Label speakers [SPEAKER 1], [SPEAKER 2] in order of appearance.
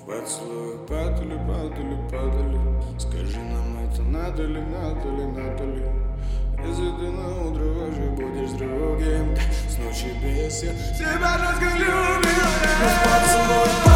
[SPEAKER 1] В поцелуях падали, падали, падали. Скажи нам, это надо ли, надо ли, надо ли? Если ты на утро уже будешь с другим, с ночи без я тебя жестко любил. В поцелуях